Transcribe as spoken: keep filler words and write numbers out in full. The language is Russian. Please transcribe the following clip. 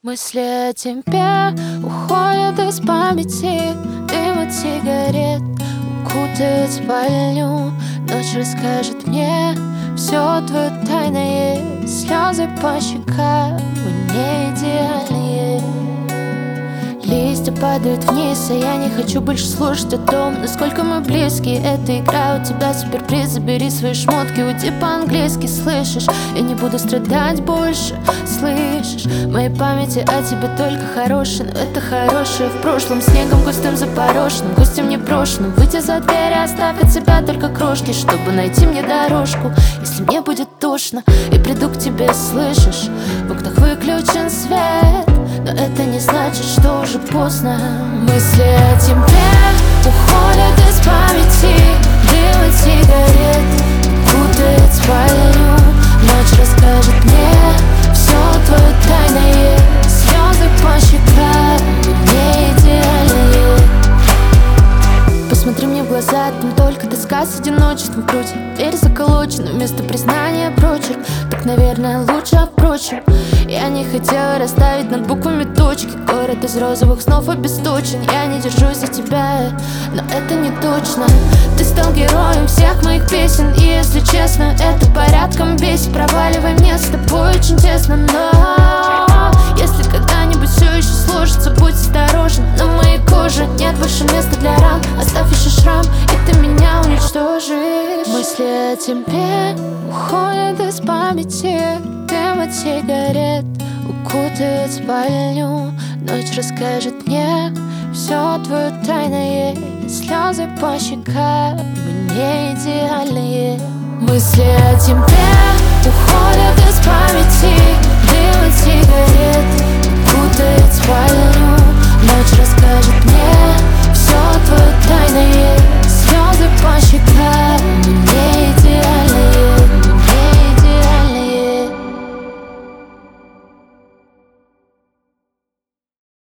Мысли о тебе уходят из памяти. Дым от сигарет укутает спальню. Ночь расскажет мне все твое тайное. Слезы по щекам, мы не идеальные. Листья падают вниз, а я не хочу больше слушать о том, насколько мы близки. Эта игра у тебя суперприз. Забери свои шмотки, уйди по-английски, слышишь? Я не буду страдать больше, слышишь? В моей памяти о тебе только хорошее, но это хорошее в прошлом. Снегом густым запорошенным, гостем непрошенным. Выйти за дверь и оставь от себя только крошки, чтобы найти мне дорожку, если мне будет тошно. И приду к тебе, слышишь? В окнах выключен свет, но это не значит, что уже поздно. Мысли о тебе уходят из памяти. Дым от сигарет укутает спальню. Ночь расскажет мне все твое тайное. Слезы по щекам, не идеальные. Посмотри мне в глаза, там только тоска с одиночеством в груди. Дверь заколочена, вместо признания прочерк. Так, наверное, лучше, а впрочем я не хотела расставить над буквами точки. Город из розовых снов обесточен. Я не держусь за тебя, но это не точно. Ты стал героем всех моих песен, и если честно, это порядком бесит. Проваливай, мне с тобой очень тесно. Но если когда-нибудь все еще сложится, будь осторожен. На моей коже нет больше места для ран. Оставь еще шрам, и ты меня уничтожишь. Мысли о тебе уходят из памяти. Дым от сигарет укутает спальню. Ночь расскажет мне все твое тайное. Слезы по щекам, мы не идеальные. Мысли о тебе уходят из памяти. Дым от сигарет